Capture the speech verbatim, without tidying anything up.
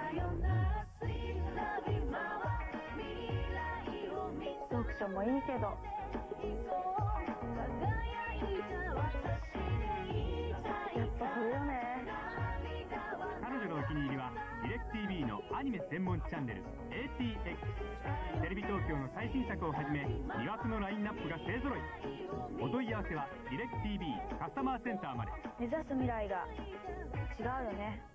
読書もいいけど、やっぱこれよね。 彼女のお気に入りはディレク ティーブイ のアニメ専門チャンネル エーティーエックス。 テレビ東京の最新作をはじめ魅惑のラインナップが勢ぞろい。お問い合わせはディレク ティーブイ カスタマーセンターまで。 目指す未来が違うよね。